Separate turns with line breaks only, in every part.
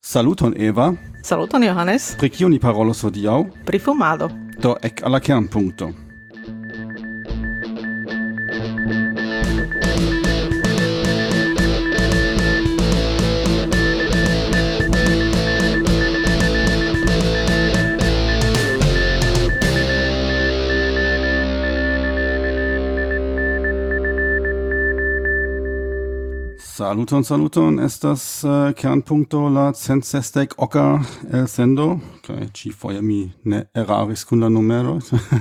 Saluton Eva.
Saluton Johannes.
Pri kio ni parolos hodiaŭ?
Pri fumado.
Do ek al la kernpunkto. Saluton, estas kernpunkto la 160 oka elsendo, kaj ĉi-foje mi ne eraris kun la numero.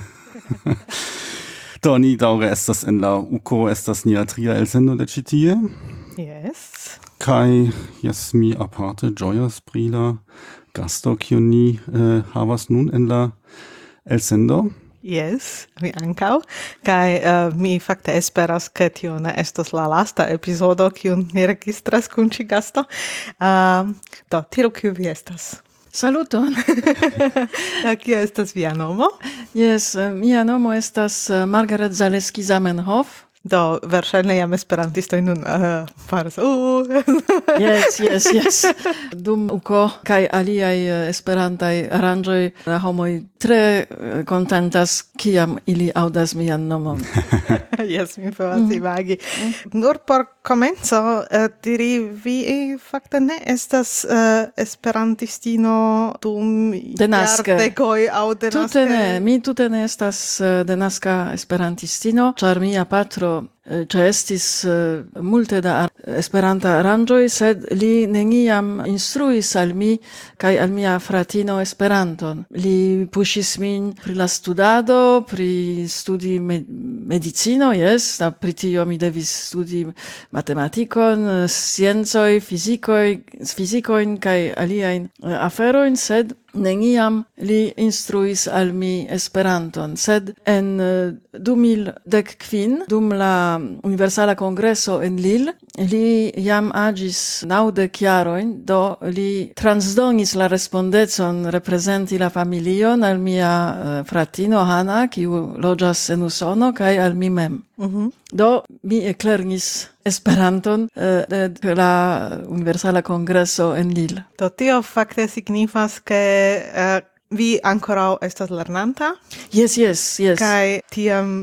Do ni daŭre estas en la uko, estas nia tria elsendo de ĉi tie.
Yes.
Kaj jes, mi aparte ĝojas pri la gasto, kiun ni havas nun en la elsendo.
Yes, mi ankaŭ. Kaj mi fakte esperas, ke tio ne estos la lasta epizodo, kiun ni registras kun ĉi gasto. Do, tiru, kiu vi estas?
Saluton.
Kia estas via nomo?
Yes, mia nomo estas Margaret Zaleski-Zamenhof.
Do, verŝajne jam esperantistoj nun faras
Yes. Dum uko kaj aliaj esperantaj aranĝoj la homoj tre kontentas, kiam ili aŭdas mian nomon.
Yes, mi povas imagi. Nur por komenco diri, vi fakte ne estas esperantistino dum jardekoj aŭ denaske?
Tute ne, mi tute ne estas denaska esperantistino, ĉar mia patro ĉeestis multe da esperanta aranĝoj, sed li neniam instruis al mi kaj al mia fratino Esperanton. Li puŝis min pri la studado, pri studi medicino, yes, pri tio mi devis studi matematikon, sciencoj, fizikojn kaj aliajn aferojn, sed neniam li instruis al mi Esperanton, sed en 2015, dum la Universala Kongreso en Lille, li jam agis 90 jarojn, do li transdonis la respondecon reprezenti la familion al mia fratino Hanna, kiu loĝas en Usono, kaj al mi mem. Do mi eklernis Esperanton de la Universala Kongreso en Lille.
Do tio fakte signifas, ke vi ankoraŭ estas lernanta?
Yes.
Kaj tiam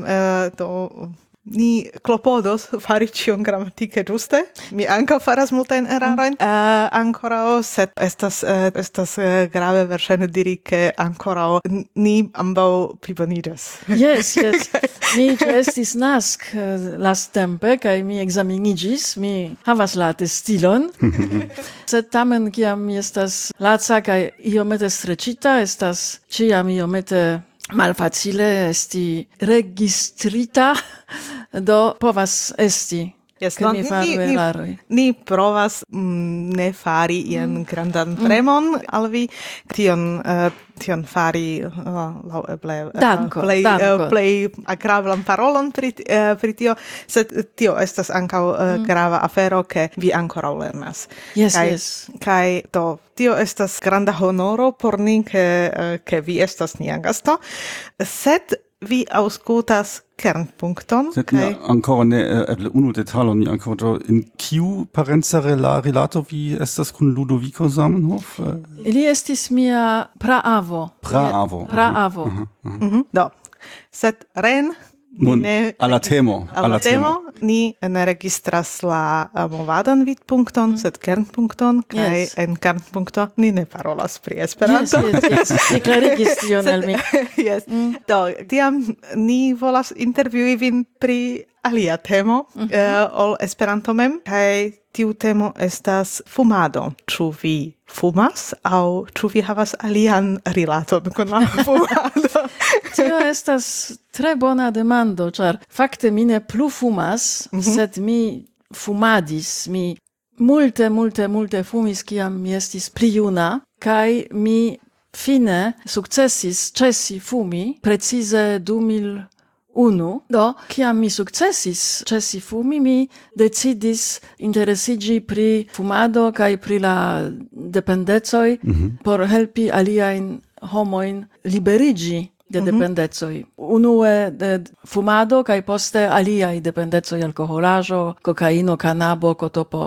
ni klopodos fari ĉion gramatike ĝuste. Mi ankaŭ faras multajn erarojn. Ankoraŭ, sed estas grave verŝajne diri, ke ankoraŭ ni ambaŭ pliboniĝas.
Yes. Mi estis nask lasttempe, kaj mi ekzameniĝis, mi havas la atestilon. Sed tamen, kiam mi estas laca kaj iomete streĉita, estas ĉiam iomete malfacile esti registrita, do povas esti.
Yes,
che mi faru eraroj.
Ni provas ne fari ian grandan premon al vi, tion fari laŭeble plej agrablan parolon pri tio, sed tio estas ankaŭ grava afero, ke vi ankoraŭ lernas.
Yes.
Kaj do tio estas granda honoro por ni, ke vi estas nia gasto, sed vi aŭskultas kernpunkton.
Sed ancora ne eble unu detalo ni ancora in kiu parenca rilato vi estas kun Ludovico Zamenhof?
Li estis mia praavo.
Praavo.
Do, sed ren
nun alla temo.
Ni ne registras la movadan vidpunkton, sed kernpunkton, kaj en kernpunkto ni ne parolas pri Esperanto.
Yes. Vi klarigis tion al mi.
Yes. Do, tiam ni volas intervjui vin pri alia temo, ol Esperanto mem, kaj tiu temo estas fumado. Ĉu vi fumas, aŭ ĉu vi havas alian rilaton kun la fumado?
Tio estas tre bona demando, ĉar fakte mi ne plu fumas, sed mi fumadis, mi multe fumis, kiam mi estis pli juna, kaj mi fine sukcesis ĉesi fumi, precize 2001. Do, kiam mi sukcesis ĉesi fumi, mi decidis interesiĝi pri fumado kaj pri la dependecoj por helpi aliajn homojn liberiĝi de dependecoj. Unue de fumado kaj poste aliaj dependecoj, alkoholaĵo, kokaino, kanabo, kotopo.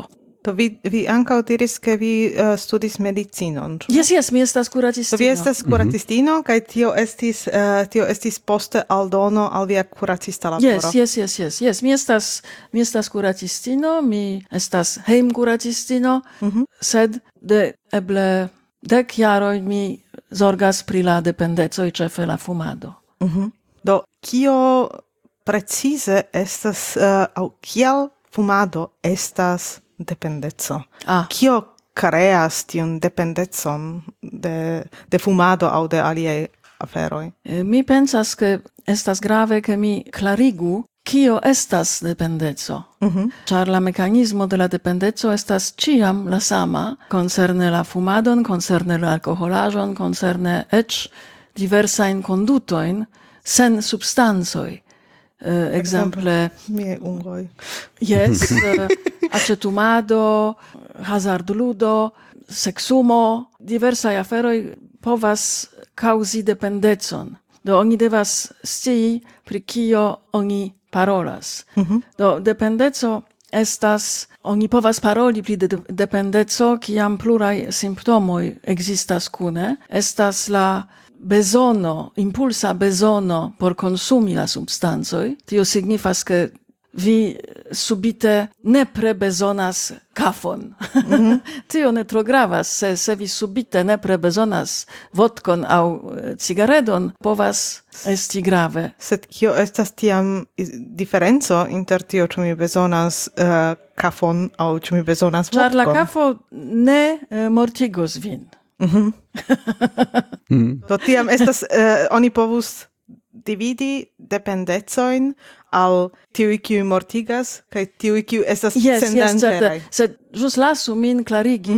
Do vi ankaŭ diris, ke vi studis medicinon.
Yes, mi estas kuracistino.
Do vi estas kuracistino, kaj tio estis poste aldono al via kuracista laboro.
Yes. Mi estas kuracistino, mi estas hejmkuracistino, sed de eble 10 jaroj mi zorgas pri la dependecoj, ĉefe la fumado.
Do kio precize estas aŭ kial fumado estas dependeco? Kio kreas tiun dependecon de fumado aŭ de aliaj aferoj?
Mi pensas ke estas grave ke mi klarigu kio estas dependeco. Ĉar la mekanismo de la dependeco estas ĉiam la sama, koncerne la fumadon, koncerne la alkoholaĵon, koncerne eĉ diversajn kondutojn sen substancoj. Exemple
miaj ungoj.
Yes, acetumado, hazardludo, seksumo, diversaj aferoj povas kaŭzi dependecon. Do oni devas scii pri kio oni parolas. Do dependeco estas, oni povas paroli pri dependeco, kiam pluraj simptomoj ekzistas kune. Estas la bezono, impulsa bezono por konsumi la substancoj. Tio signifas, ke vi subite nepre bezonas kafon. Tio ne tro gravas, se vi subite nepre bezonas vodkon aŭ cigaredon, povas esti grave.
Sed kio estas tiam diferenco inter tio, ĉu mi bezonas kafon aŭ ĉu mi bezonas vodkon?
Ĉar la kafo ne mortigos vin.
Do tiam estas, oni povus dividi dependecojn al tiuj, kiuj mortigas, kaj tiuj, kiuj estas sendanĝeraj.
Sed ĵus lasu min klarigi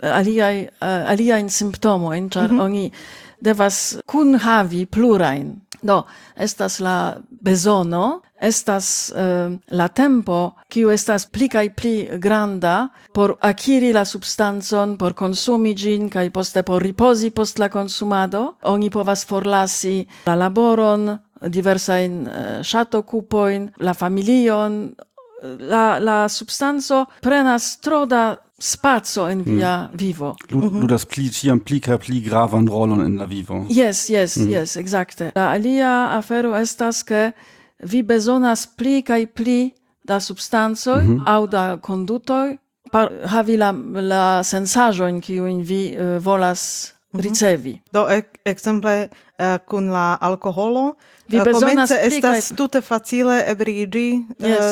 aliajn simptomojn, ĉar oni devas kunhavi plurajn. Do, estas la bezono, estas la tempo, kiu estas pli kaj pli granda por akiri la substancon, por konsumi ĝin, kaj poste por ripozi post la konsumado. Oni povas forlasi la laboron, diversajn ŝatokupojn, la familion. La substanco prenas tro da spaco en via vivo.
Ludas ĉiam pli kaj pli gravan rolon en la vivo.
Yes, exacte. La alia afero estas, ke vi bezonas pli kaj pli da substancoj aŭ da kondutoj havi la sensaĵojn, kiujn vi volas ricevi.
Do ekzemple kun la alkoholo, komence estas tute facile ebriĝi,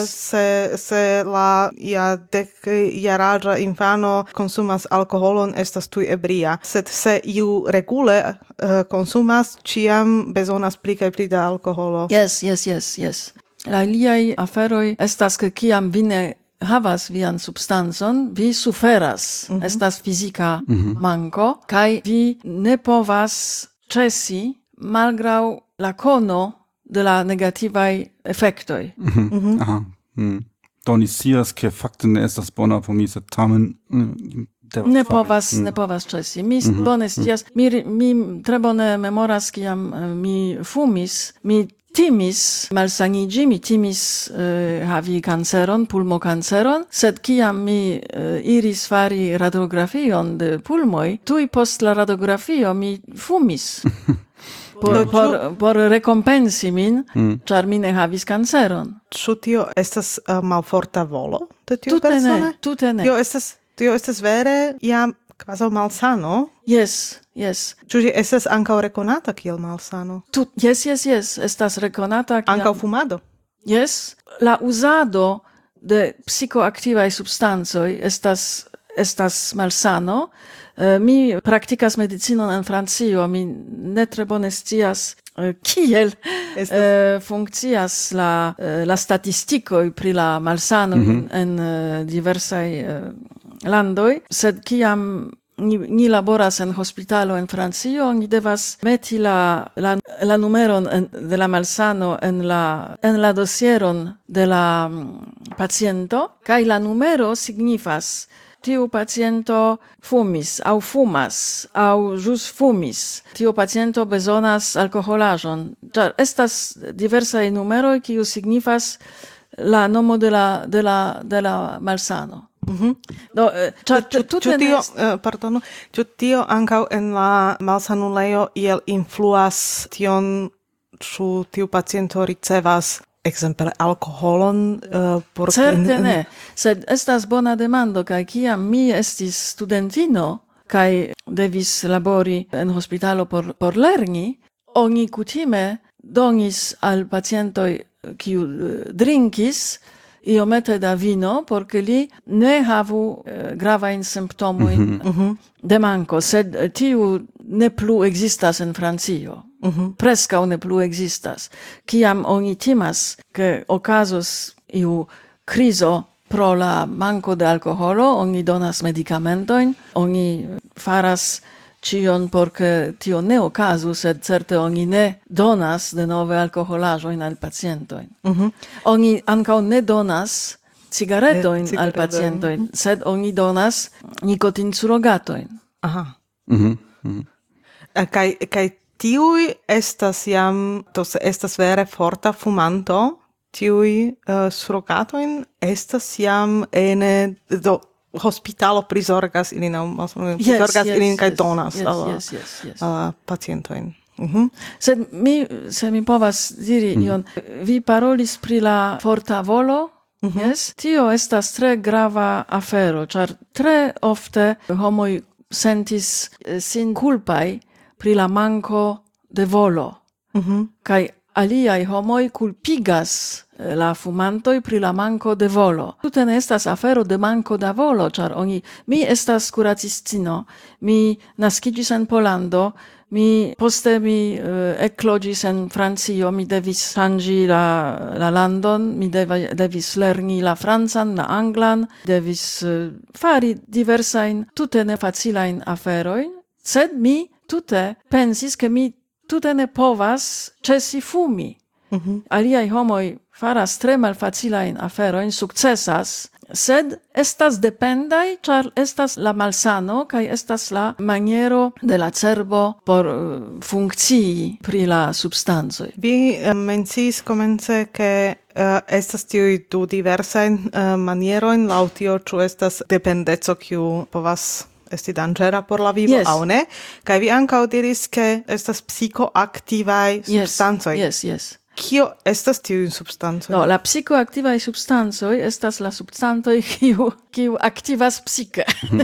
se la 10-jaraĝa infano konsumas alkoholon, estas tuj ebria. Sed se iu regule konsumas, ĉiam bezonas pli kaj pli da alkoholo.
Yes. La aliaj aferoj estas, ke kiam vi ne havas vian substancon, vi suferas. Estas fizika manko, kaj vi ne povas ĉesi malgraŭ la kono de la negativaj efektoj.
Do ni scias, ke fakte ne estas bona por mi, sed tamen
ne povas ĉesi. Mi bone scias, mi tre bone memoras, kiam mi fumis, mi timis malsaniĝi, mi timis havi kanceron, pulmokanceron, sed kiam mi iris fari radiografion de pulmoj, tuj post la radiografio mi fumis. Por rekompensi min, ĉar mi ne havis kanceron.
Ĉu tio estas malforta volo de tiu persono?
Tute ne.
Tio estas vere jam kvazaŭ malsano?
Yes.
Ĉu ĝi estas ankaŭ rekonata kiel malsano?
Yes, estas rekonata kiel...
Ankaŭ fumado?
Yes. La uzado de psikoaktivaj substancoj estas malsano. Mi praktikas medicinon en Francio, mi ne tre bone scias kiel funkcias la statistikoj pri la malsano en diversaj landoj, sed kiam ni laboras en hospitalo en Francio, ni devas meti la numeron de la malsano en la dosieron de la paciento, kaj la numero signifas tiu paciento fumis, aŭ fumas, aŭ ĵus fumis. Tiu paciento bezonas alkoholaĵon. Ĉar estas diversaj numeroj, kiu signifas la nomo de la malsano.
Ĉu tio ankaŭ en la malsanulejo iel influas tion, ĉu tiu paciento ricevas ekzemple alkoholon por
Certe ne, sed estas bona demando, kaj kiam mi estis studentino kaj devis labori en hospitalo por lerni, oni kutime donis al pacientoj kiu drinkis iomete da vino, porque li ne havu gravajn simptomojn de manko, sed tiu ne plu existas en Francio. Preskaŭ ne plu existas. Kiam oni timas, ke okazos iu krizo pro la manko de alkoholo, oni donas medikamentojn, oni faras cion porque tio ne okazu, sed certe oni ne donas de nove alkoholaĵojn al pacientoj. Oni ankaŭ ne donas cigaretojn al pacientoj, sed oni donas nikotinsurogatojn.
Aha. Kaj tiuj estas jam, estas vere forta fumanto, tiuj surogatojn estas jam ene do hospitalo prizorgas ilin, ilin kaj donas al pacientojn.
Sed se mi povas diri ion, vi parolis pri la forta volo, yes? Tio estas tre grava afero, ĉar tre ofte homoj sentis sin kulpaj pri la manko de volo. Kaj aliaj homoj kulpigas la fumantoj pri la manko de volo. Tute ne estas afero de manko da volo, ĉar mi estas kuracistino, mi naskiĝis en Pollando, poste mi ekloĝis en Francio, mi devis ŝanĝi la landon, mi devis lerni la francan, la anglan, devis fari diversajn tute nefacilajn aferojn, sed mi tute pensis, ke mi tute ne povas ĉesi fumi. Aliaj homoj faras tre malfacilajn aferojn, sukcesas, sed estas dependaj, ĉar estas la malsano kaj estas la maniero de la cerbo por funkcii pri la substancoj.
Vi menciis komence, ke estas tiuj du diversajn manierojn, laŭ tio ĉu estas dependeco kiu povas esti danĝera por la vivo aŭ ne, kaj vi ankaŭ diris, ke estas psikoaktivaj substancoj.
Yes.
Kio estas tiuj substancoj?
No, la psikoaktivaj substancoj estas la substancoj kiu aktivas psike.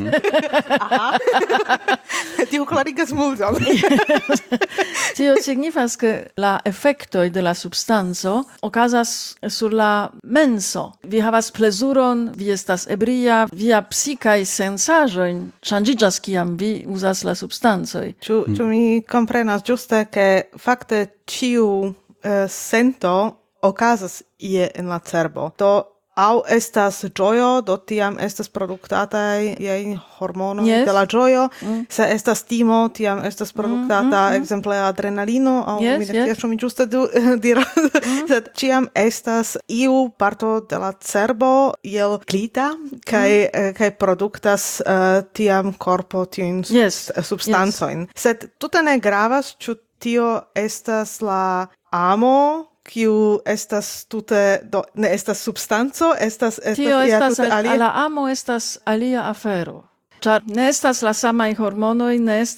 Tio klarigas multon.
Tio signifas, ke la efektoj de la substanco okazas sur la menso. Vi havas plezuron, vi estas ebria, via psikaj sensaĵoj ŝanĝiĝas kiam vi uzas la substancoj.
Ĉu mi komprenas ĝuste, ke fakte ĉiu sento okazas ie en la cerbo. Do au estas ĝojo, do tiam estas produktataj hormonoj de la ĝojo. Se estas timo, tiam estas produktata ekzemple adrenalino, aŭ mi ne scias, ĉu mi ĝuste diras, sed ĉiam estas iu parto de la cerbo iel glita kaj produktas tiam korpo tiujn substancojn. Sed tute ne gravas, ĉu tio estas la amo, kiu estas tute, ne estas substanco,
tio estas alia. La amo estas alia afero. Ĉar ne estas la samaj hormonoj,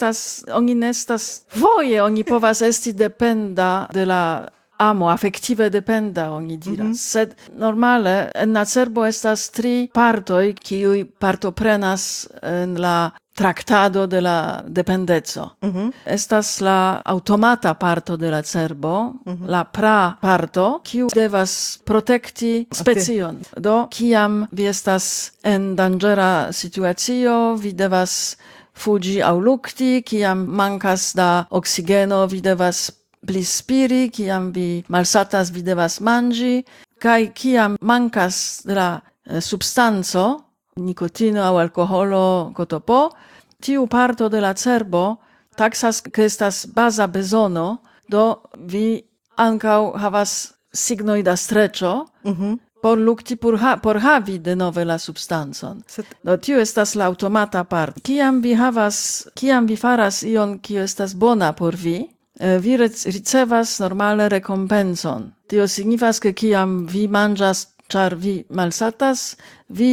oni povas esti dependa de la amo, afektive dependa, oni diras. Sed normale en la cerbo estas 3 partoj, kiuj partoprenas en la traktado de la dependeco. Estas la automata parto de la cerbo, la pra parto, kiu devas protekti specion. Do, kiam vi estas en danĝera situacio, vi devas fuĝi aŭ lukti, kiam mankas da oksigeno, vi devas pli spiri, kiam vi malsatas, vi devas manĝi, kaj kiam mankas de la substanco, nikotino aŭ alkoholo kotopo, tiu parto de la cerbo taksas, ke estas baza bezono, do vi ankaŭ havas signoj da streĉo por lukti por havi denove la substancon. Do tiu estas la aŭtomata parto. Kiam vi faras ion, kiu estas bona por vi, vi ricevas normale rekompencon. Tio signifas, ke kiam vi manĝas, ĉar vi malsatas, vi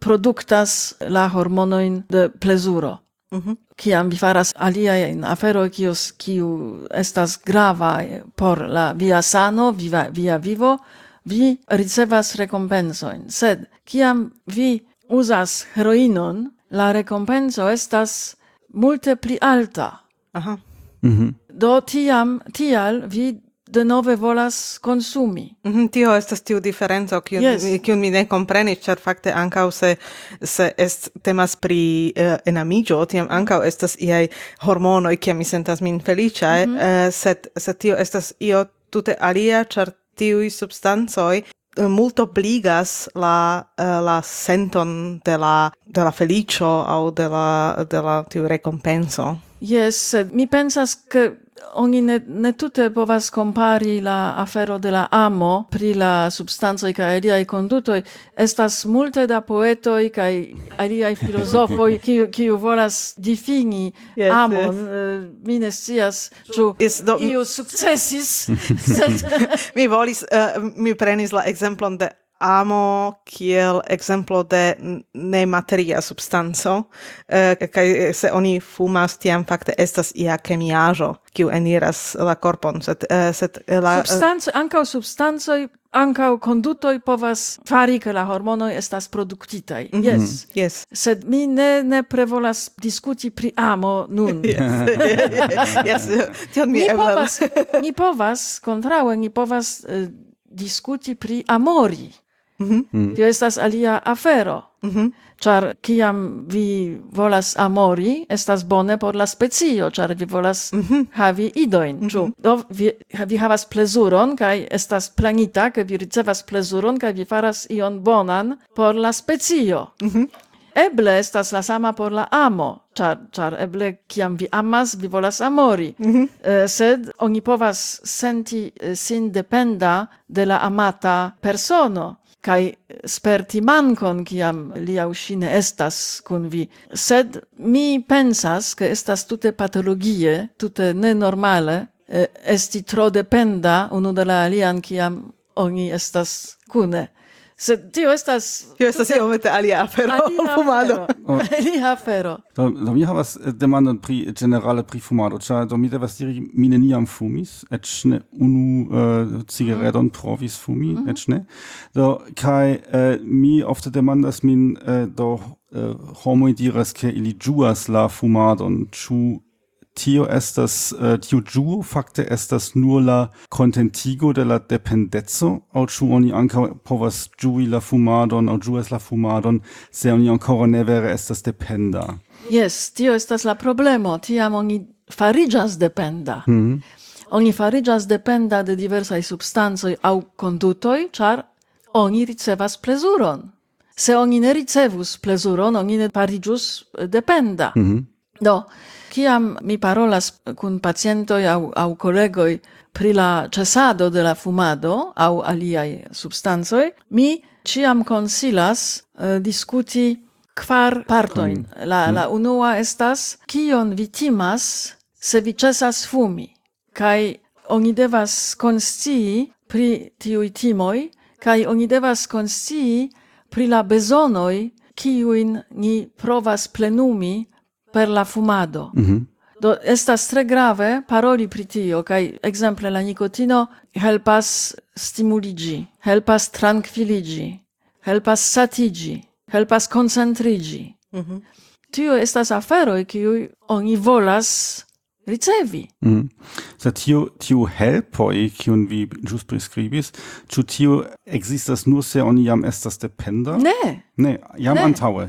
produktas la hormonoin de plezuro. Kiam vi faras aliajn aferoj kiu estas grava por la via sano, via vivo, vi ricevas rekompensojn. Sed kiam vi uzas heroinon, la rekompenso estas multe pli alta.
Aha.
Do tial vi denove volas konsumi.
Tio estas tiu diferenco, kiun mi ne komprenis, ĉar fakte ankaŭ se temas pri enamiĝo, tiam ankaŭ estas iaj hormonoj, kiam mi sentas min feliĉa, sed tio estas io tute alia, ĉar tiuj substancoj multobligas la senton de la feliĉo aŭ de la tiu rekompenso.
Yes, sed mi pensas ke oni ne tute povas kompari la afero de la amo pri la substancoj kaj aliaj kondutoj. Estas multe da poetoj kaj aliaj filozofoj kiu volas difini amon. Mi ne scias, ĉu iu sukcesis.
Mi prenis la ekzemplon de amo kiel exemplo de nemateria substanco, kaj se oni fumas, tiam fakte estas ia kemiaĵo, kiu eniras la korpon, sed la
substancoj, ankaŭ kondutoj povas fari, ke la hormonoj estas produktitaj.
Yes.
Sed mi ne prevolas diskuti pri amo nun.
Yes.
Mi povas kontraŭe, mi povas diskuti pri amori. Tio estas alia afero. Ĉar kiam vi volas amori, estas bone por la specio, ĉar vi volas havi idojn. Do vi havas plezuron, kaj estas planita, ke vi ricevas plezuron, kaj vi faras ion bonan por la specio. Eble estas la sama por la amo, ĉar eble kiam vi amas, vi volas amori. Sed oni povas senti sin dependa de la amata persono, kaj sperti mankon, kiam li aŭ ŝi ne estas kun vi. Sed mi pensas, ke estas tute patologie, tute nenormale, esti tro dependa unu de la alian, kiam oni estas kune. Sed tio estas
iomete alia afero, fumado.
Alia afero.
Do mi havas demandon generale pri fumado, ĉar do mi devas diri, mi neniam fumis, eĉ ne unu cigaredon provis fumi, eĉ ne. Do kaj mi ofte demandas min, do homoj diras, ke ili ĝuas la fumadon, ĉu tio ĝuo fakte estas nur la kontentigo de la dependeco, aŭ ĉu oni ankaŭ povas ĝui la fumadon aŭ ĝuas la fumadon, se oni ankoraŭ ne vere estas dependa.
Yes, tio estas la problemo, tiam oni fariĝas dependa. Oni fariĝas dependa de diversaj substancoj aŭ kondutoj, ĉar oni ricevas plezuron. Se oni ne ricevus plezuron, oni ne fariĝus dependa. Do, kiam mi parolas kun pacientoj aŭ kolegoj pri la ĉesado de la fumado aŭ aliaj substancoj, mi ĉiam konsilas diskuti 4 partojn. La unua estas, kion vi timas se vi ĉesas fumi, kaj oni devas konscii pri tiuj timoj, kaj oni devas konscii pri la bezonoj, kiujn ni provas plenumi per la fumado. Do estas tre grave paroli pri tio, kaj ekzemple la nikotino helpas stimuligi, helpas trankviligi, helpas satiĝi, helpas koncentriĝi. Tio estas aferoj kiuj oni volas ricevi.
Sed tiu helpoj, kiun vi ĵus priskribis, ĉu tio ekzistas nur se oni jam estas dependa? Ne, jam antaŭe.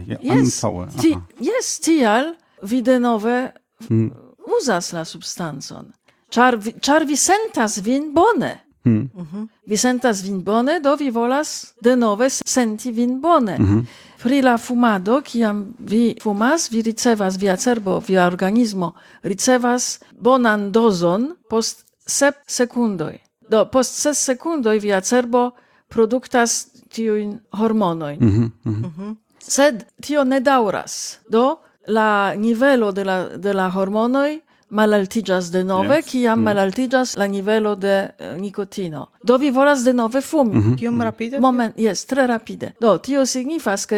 Jes, tial vi denove uzas la substancon, ĉar vi sentas vin bone. Vi sentas vin bone, do vi volas denove senti vin bone. Pri la fumado, kiam vi fumas, vi ricevas, via cerbo, via organismo, ricevas bonan dozon post 7 sekundoj. Do post 6 sekundoj via cerbo produktas tiujn hormonojn. Sed tio ne daŭras. Do la nivelo de la hormonoj malaltiĝas denove, kiam malaltiĝas la nivelo de nikotino. Do vi volas denove fumi.
Kiom rapide?
Yes, tre rapide. Do tio signifas, ke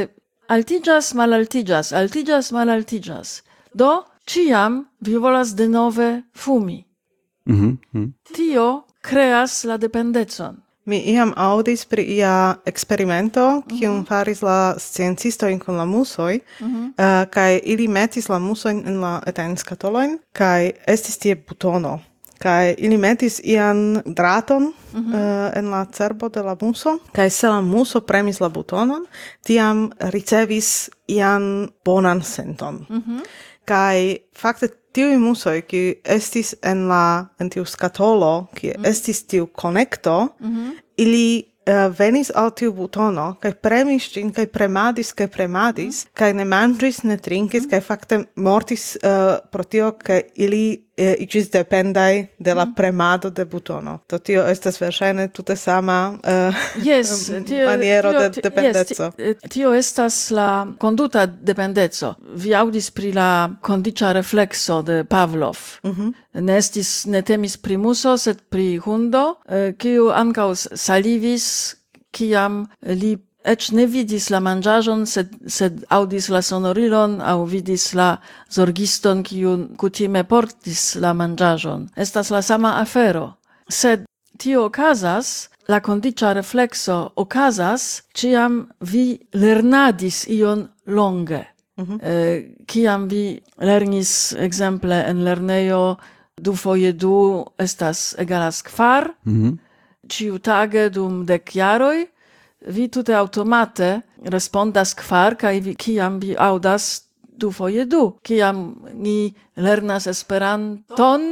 altigas, malaltigas. Do, ciam vi volas denove fumi. Tio creas la dependecon.
Mi iam audis pri ia experimento, kiun faris la sciencistoj kun la musoj, kaj ili metis la musojn en la etajn skatolojn, kaj estis tie butono. Kaj ili metis ian draton en la cerbo de la muso, kaj se la muso premis la butonon, tiam ricevis ian bonan senton. Kaj fakte tiuj musoj, kiuj estis en tiu skatolo, kiuj estis tiu konekto, ili venis al tiu butono, kaj premis ĝin, kaj premadis, kaj ne manĝis, ne trinkis, kaj fakte mortis pro tio, kaj ili iĝis dependaj de la premado de butono. Do tio estas verŝajne tute sama maniero de dependeco.
Tio estas la konduta dependeco. Vi aŭdis pri la kondiĉa reflekso de Pavlov. Ne temis pri muso, sed pri hundo, kiu ankaŭ salivis, kiam li ecz ne vidis la manĝaĵon, sed aŭdis la sonorilon aŭ vidis la zorgiston, kiu kutime portis la manĝaĵon. Estas la sama afero. Sed tio okazas, la kondiĉa reflekso okazas, ĉiam vi lernadis ion longe. Kiam vi lernis ekzemple en lernejo 2x2 estas egalas 4, ĉiutage dum 10 jaroj, vi tute automate respondas 4, kaj kiam vi aŭdas 2x2. Kiam ni lernas Esperanton,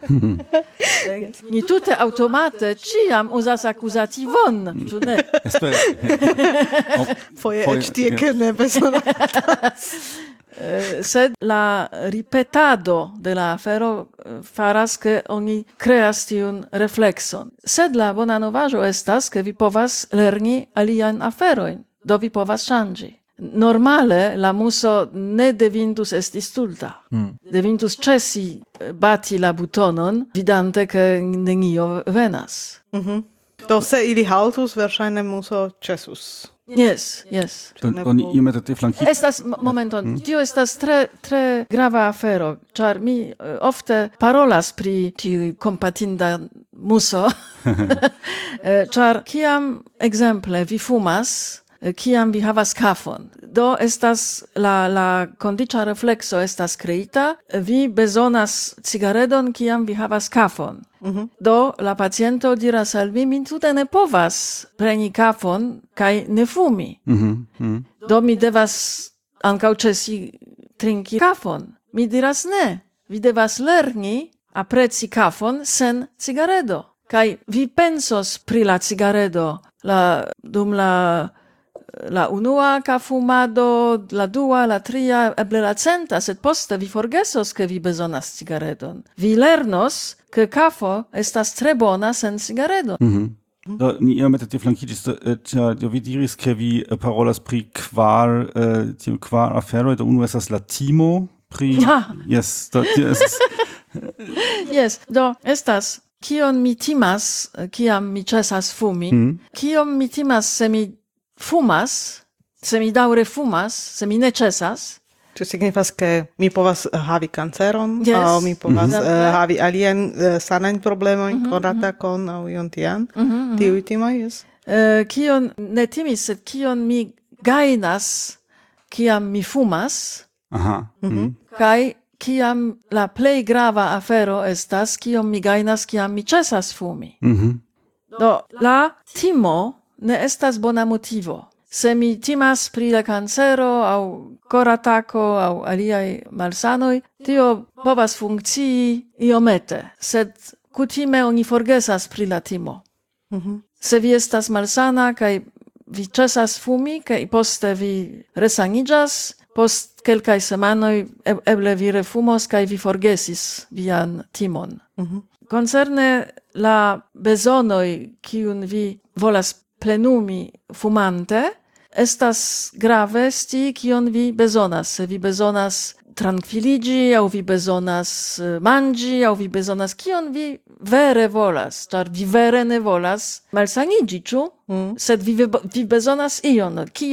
ni tute automate ĉiam uzas akuzativon, ĉu ne?
Foje eĉ tie, ke ne bezonatas.
Sed la ripetado de la afero faras ke oni kreas tiun reflekson. Sed la bona novaĵo estas, ke vi povas lerni aliajn aferojn, do vi povas ŝanĝi. Normale la muso ne devintus esti stulta. Devintus ĉesi bati la butonon, vidante ke nenio venas.
Do se ili haltus, verŝajne muso ĉesus.
Yes.
Oni iomete deflankigis.
Estas momenton. Tio estas tre grava afero, ĉar mi ofte parolas pri tiu kompatinda muso. Ĉar kiam ekzemple vi fumas, kiam vi havas kafon, do estas la kondiĉa reflekso estas kreita, vi bezonas cigaredon kiam vi havas kafon. Do la paciento diras al mi tute ne povas preni kafon kaj ne fumi. Do mi devas ankaŭ ĉesi trinki kafon. Mi diras ne, vi devas lerni apreci kafon sen cigaredo. Kaj vi pensos pri la cigaredo dum la unua kafumado, la dua, la tria, eble la centa, sed poste vi forgesos, ke vi bezonas cigaredon. Vi lernos, ke kafo estas tre bona sen cigaredo.
Do ni iomete deflankigis, do vi diris, ke vi parolas pri kvar aferoj, do unu estas la timo pri... Yes, do tio estas...
Yes, do estas... Kion mi timas, kiam mi ĉesas fumi, kion mi timas se mi fumas, se mi daŭre fumas, se mi ne ĉesas.
Ĉu signifas, ke mi povas havi kanceron, aŭ mi povas havi aliajn sanajn problemojn, koratakon aŭ ion tian? Tiuj timoj, jes?
Kion ne timis, sed kion mi gajnas, kiam mi fumas, kaj kiam la plej grava afero estas, kion mi gajnas, kiam mi ĉesas fumi. Do, la timo ne estas bona motivo. Se mi timas pri la kancero aŭ koratako aŭ aliaj malsanoj, tio povas funkcii iomete, sed kutime oni forgesas pri la timo. Se vi estas malsana kaj vi ĉesas fumi, kaj poste vi resaniĝas, post kelkaj semajnoj eble vi refumos kaj vi forgesis vian timon. Koncerne la bezonoj, kiun vi volas plenumi fumante, estas grave sti kion vi bezonas. Se vi bezonas trankviliĝi, aŭ vi bezonas manĝi, aŭ vi bezonas kion vi vere volas, ĉar vi vere ne volas malsaniĝi, ĉu? Sed vi bezonas ion, kion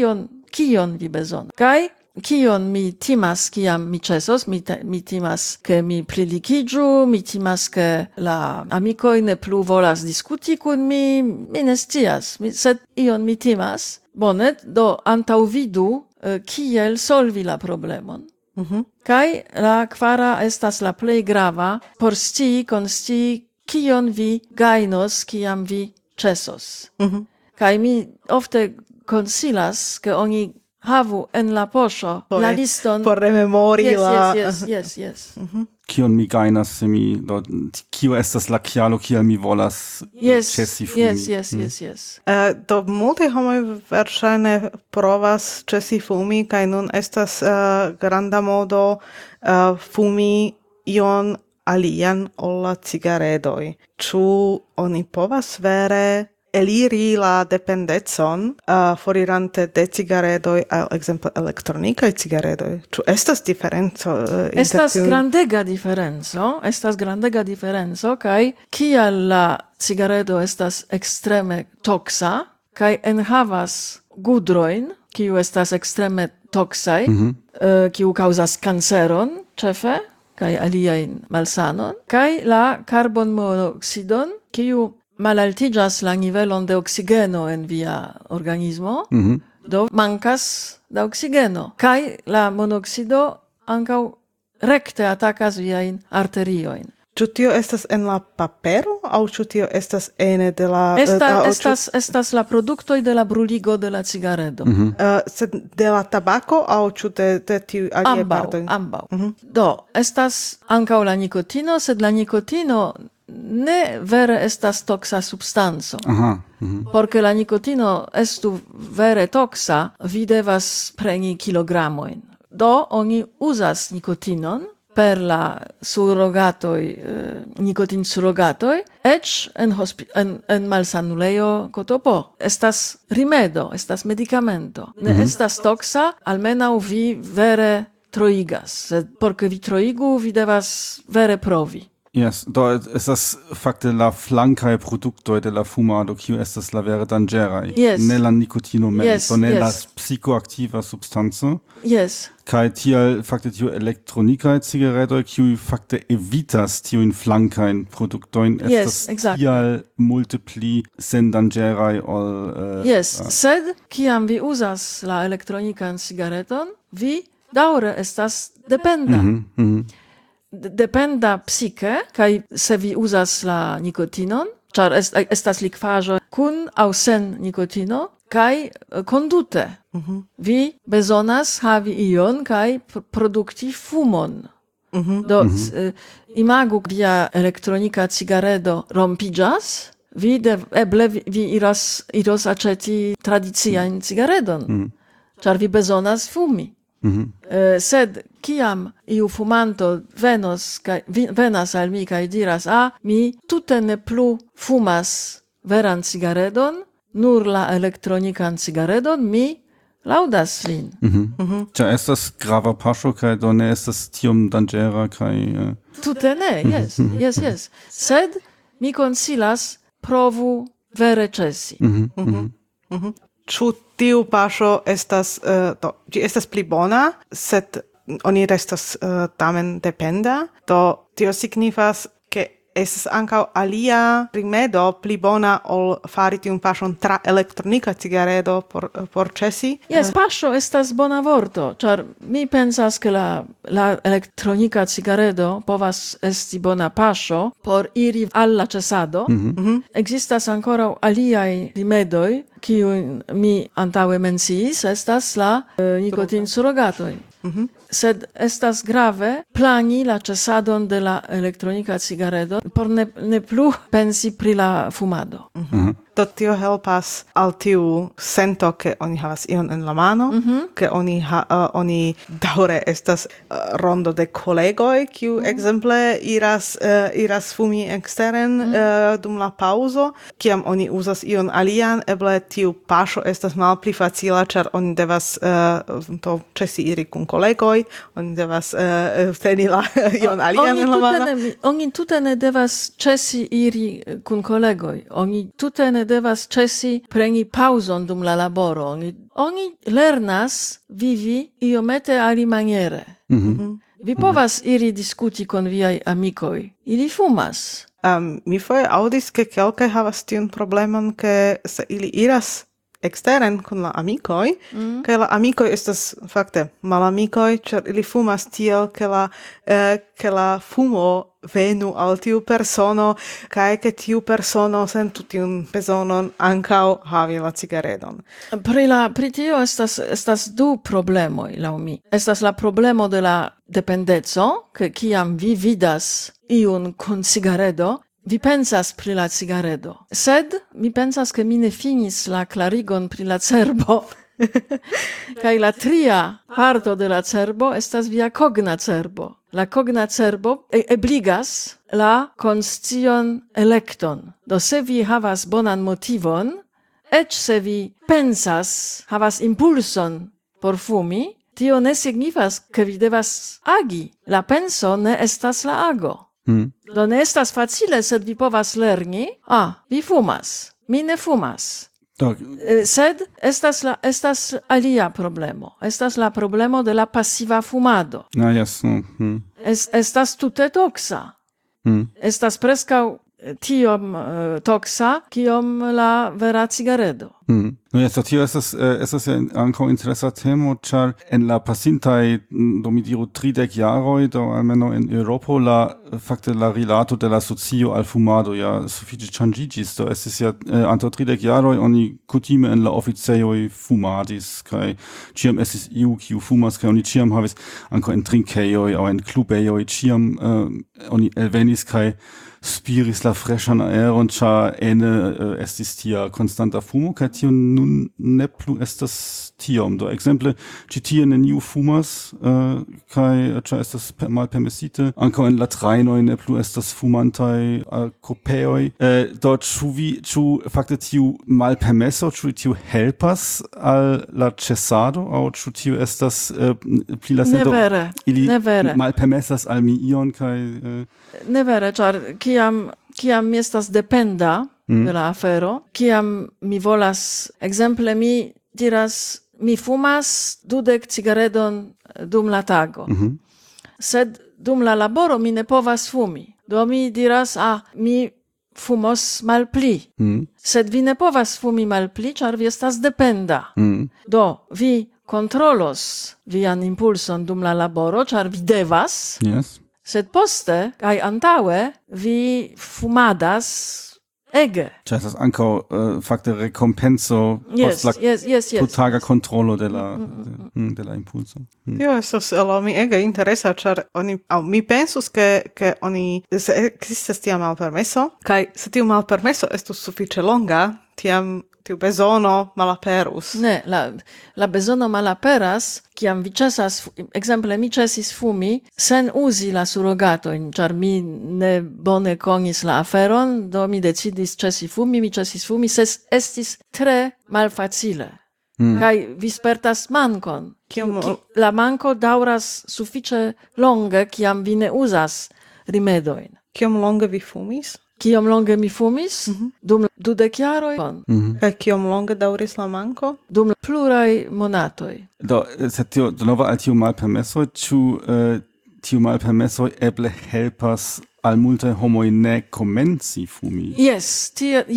kion vi bezonas. Kai kion mi timas, kiam mi ĉesos, mi timas, ke mi plilikidżu, mi timas, ke la amikoj ne plu volas diskuti kun mi ne scias, sed ion mi timas. Bone, do antaŭvidu, kiel solvi la problemon. Kai la kvara estas la plej grava por konscii kion vi gajnos, kiam vi ĉesos. Kai mi ofte konsilas, ke oni havu en la poŝo la liston
por rememori la
yes.
Kion mi gajnas se mi kio estas la kialo kiel mi volas ĉesi fumi.
Yes.
Do multe homoj verŝajne provas ĉesi fumi kaj nun estas granda modo fumi ion alian ol la cigaredoj. Ĉu oni povas vere eliri la dependecon forirante de cigaredoj al ekzemple elektronikaj cigaredoj? Ĉu estas diferenco?
Estas grandega diferenco kaj kial la cigaredo estas ekstreme toksa kaj enhavas gudrojn, kiu estas ekstreme toksaj, kiu kaŭzas kanceron ĉefe kaj aliajn malsanon, kaj la karbonmonoksidon, kiu malaltigas la nivelon de oksigeno en via organismo, do mancas da oksigeno. Kai la monoksido ankaŭ rekte atakas viajn arterioin.
Ĉu tio estas en la papero aŭ ĉu tio estas ene de la
estas la produktoj de la bruligo de la cigaredo.
Sed de la tabako aŭ ĉu de tiu aliaj partoj?
Ambaŭ. Do estas ankaŭ la nikotino, sed la nikotino ne vere estas toxa substanco. Porque la nikotino estu vere toxa, vi devas preni kilogramojn. Do oni uzas nikotinon per la surrogatoj, nikotin surrogatoj, eĉ en malsanulejo Kotopo. Estas rimedo, estas medikamento. Ne estas toxa, almenaŭ vi vere troigas. Sed porque vi troigu, vi devas vere provi.
Yes, do estas fakte la flankaj produktoj de la fumado, kiu estas la vere danĝeraj. Ne la nikotino mem, ne la psikoaktiva substanco. Kaj tial fakte tiu elektronikaj cigaredoj, kiuj fakte evitas tiujn flankajn produktojn, estas tial multe pli sendanĝeraj ol...
Sed kiam vi uzas la elektronikan cigareton, vi daŭre estas dependa. Dependa psike, kaj se vi uzas la nikotinon, ĉar estas likvaĵo kun aŭ sen nikotino, kaj kondute. Vi bezonas havi ion kaj produkti fumon. Do imagu via elektronika cigaredo rompiĝas, eble vi iros aĉeti tradiciajn cigaredon, ĉar vi bezonas fumi. Sed kiam iu fumanto venas al mi kaj diras, mi tute ne plu fumas veran cigaredon, nur la elektronikan cigaredon, mi laŭdas lin.
Ĉar estas grava paŝo kaj do ne estas tiom danĝera kaj...
Tute ne, yes. Sed mi konsilas provu vere ĉesi.
Ĉu tiu paŝo estas ĝi estas pli bona, sed oni restas tamen dependa, do tio signifas ke estas ankaŭ alia rimedo pli bona ol fari tiun paŝon tra elektronika cigaredo por ĉesi?
Paŝo estas bona vorto, ĉar mi pensas ke la elektronika cigaredo povas esti bona paŝo por iri al la ĉesado. Ekzistas ankoraŭ aliaj rimedoj, kiujn mi antaŭe menciis, estas la nikotinsurogatoj. Sed estas grave plani la ĉesadon de la elektronika cigaredo por ne plu pensi pri la fumado. Do tio helpas al tiu sento ke oni havas ion en la mano, ke oni daŭre estas rondo de kolegoj, kiu ekzemple iras fumi eksteren dum la paŭzo, kiam oni uzas ion alian, eble tiu paŝo estas malpli facila, ĉar oni devas ĉesi iri kun kolegoj, oni devas teni la ion alian en la mano. Oni tute ne devas ĉesi iri kun kolegoj. Oni tute ne devas ĉesi preni paŭzon dum la laboro. oni lernas vivi iomete alimaniere. Vi povas iri diskuti con viai amicoi. Ili fumas.
Mi foje audis, ke kelkaj havas tiun problemon, ke se ili iras exteren con la amicoi, ke la amicoi estas fakte malamicoi, ĉar ili fumas tiel, ke la fumo venu al tiu persono, kaj ke tiu persono sentu tiun bezonon ankaŭ havi la cigaredon.
Pri tio estas du problemoj, laŭ mi. Estas la problemo de la dependeco, ke kiam vi vidas iun kun cigaredo, vi pensas pri la cigaredo. Sed mi pensas ke mi ne finis la clarigon pri la cerbo. Kaj la tria parto de la cerbo estas via cogna cerbo. La cogna cerbo ebligas la konscion elekton. Do se vi havas bonan motivon, eĉ se vi pensas, havas impulson por fumi, tio ne signifas ke vi devas agi. La penso ne estas la ago. Do ne estas facile, sed vi povas lerni, vi fumas, mi ne fumas. Sed estas alia problemo. Estas la problemo de la pasiva fumado. Estas tute toxa. Estas preskaŭ tiom toxa, kiom la vera cigaredo.
No ja, tio estas ja ankaŭ interesa temo, ĉar en la pasintaj, do mi diru 30 jaroj, do almeno en Eŭropo, fakte la rilato de la socio al fumado ja sufiĉe ŝanĝiĝis. Do estis ja antaŭ 30 jaroj oni kutime en la oficejoj fumadis, kaj ĉiam estis iu, kiu fumas, kaj oni ĉiam havis ankaŭ en trinkejoj aŭ en klubejoj, ĉiam oni elvenis kaj spiris la freŝan aeron, ĉar ene estis tia konstanta fumo, kaj tio nun ne plu estas tiom. Do ekzemple ĉi tie neniu fumas, kaj ĉar estas malpermesite. Ankaŭ en la trajnoj ne plu estas fumantaj kopeoj. Do ĉu fakte tiu malpermeso, ĉu tiu helpas al la ĉesado, aŭ ĉu tiu estas pli la sento?
Ne vere.
Malpermesas al mi ion kaj
ne vere, ĉar kiam mi estas dependa de la afero, kiam mi volas, ekzemple mi diras, mi fumas 20 cigaredon dum la tago. Sed dum la laboro mi ne povas fumi. Do mi diras, mi fumos malpli. Sed vi ne povas fumi malpli, ĉar vi estas dependa. Do vi kontrolos vian impulson dum la laboro, ĉar vi devas.
Yes.
Sed poste, kaj antaŭe, vi fumadas ege.
Ĉar estas ankaŭ fakte rekompenso post la tutaga kontrolo de la impulso.
Tio estas al mi ege interesa, ĉar mi pensus ke oni se ekzistas tia malpermeso, kaj se tiu malpermeso estus sufiĉe longa, tiam tiu bezono malaperus.
Ne, la bezono malaperas, kiam vi ĉesas, ekzemple mi ĉesis fumi sen uzi la surogatojn, ĉar mi ne bone konis la aferon, do mi decidis ĉesi fumi, sed estis tre malfacile. Kaj vi spertas mankon. La manko daŭras sufiĉe longe, kiam vi ne uzas rimedojn.
Kiom longe vi fumis?
Kiom longe mi fumis? Dum 20 jaroj.
Kaj kiom longe daŭris la manko?
Dum pluraj monatoj.
Do, sed tio denove al tiu malpermeso, ĉu tiu malpermeso eble helpas al multaj homoj ne komenci fumi?
Yes.